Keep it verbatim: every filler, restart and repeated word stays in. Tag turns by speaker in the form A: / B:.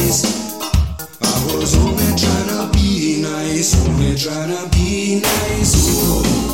A: nice. I was only trying to be nice, only trying to be nice. Oh.